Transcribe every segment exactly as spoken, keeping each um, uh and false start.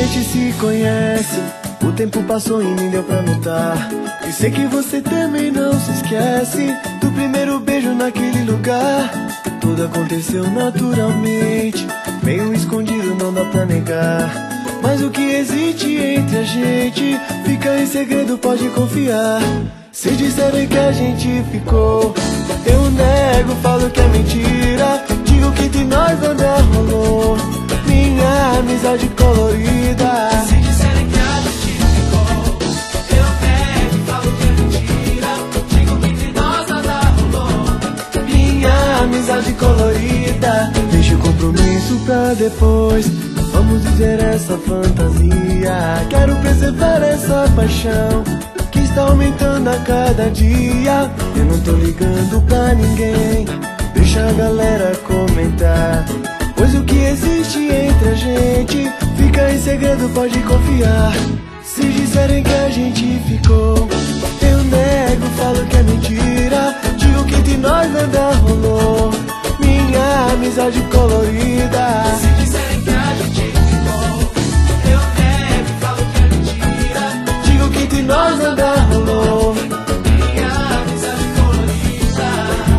gente se conhece, o tempo passou e nem deu pra notar. E sei que você também não se esquece do primeiro beijo naquele lugar. Tudo aconteceu naturalmente, meio escondido, não dá pra negar. Mas o que existe entre a gente fica em segredo, pode confiar. Se disserem que a gente ficou, eu nego, falo que é mentira. Digo que entre nós nada rolou, minha amizade colorida. Se disserem que a gente ficou, eu nego, falo que é mentira. Digo que entre nós nada rolou, minha amizade colorida. Deixa o compromisso pra depois, vamos dizer essa fantasia. Quero preservar essa paixão que está aumentando a cada dia. Eu não tô ligando pra ninguém, deixa a galera comentar. Pois o que existe entre a gente fica em segredo, pode confiar. Se disserem que a gente ficou, eu nego, falo que é mentira. Digo que entre nós nada rolou, minha amizade colorida. se disserem que a gente ficou, eu nego, falo que é mentira. Digo que entre nós nada rolou, Minha amizade colorida.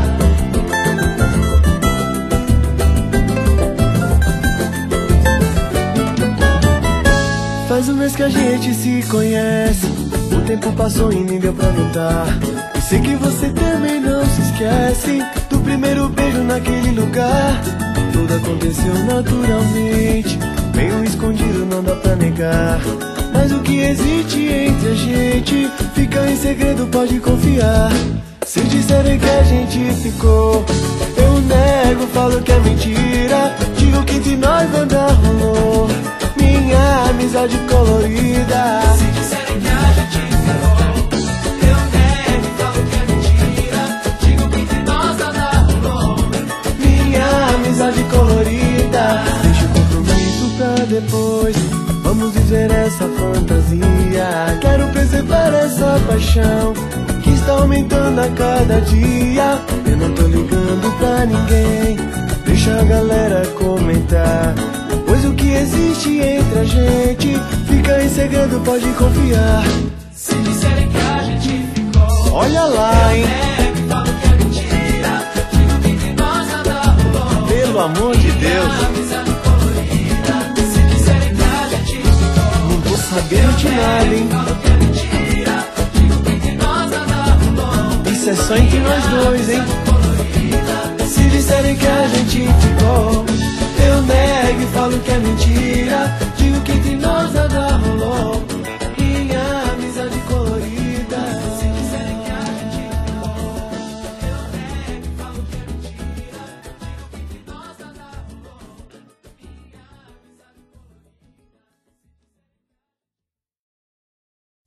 faz um mês que a gente se conhece, o tempo passou e nem deu pra notar. E sei que você também não se esquece do primeiro beijo naquele lugar. Tudo aconteceu naturalmente, meio escondido, não dá pra negar. Mas o que existe entre a gente fica em segredo, pode confiar. Se disserem que a gente ficou, eu nego, falo que é mentira. Digo que entre nós nada rolou, minha amizade colorida. Se disserem que a gente ficou, eu nego, falo que é mentira. Digo que entre nós nada rolou, Minha amizade colorida. Deixa o compromisso pra depois, vamos viver essa fantasia. Quero preservar essa paixão que está aumentando a cada dia. Eu não tô ligando pra ninguém, deixa a galera comentar. Pois o que existe entre a gente fica em segredo, pode confiar. se disserem que a gente ficou, Olha lá, hein? nego, falo que é mentira. Digo que entre nós nada rolou, Pelo amor de Deus, amizade colorida. Se disserem que a gente ficou, não tô sabendo de nada, hein? falo que é mentira. Digo que entre nós nada rolou, Isso é só entre nós dois, hein? colorida. Se disserem que a gente ficou,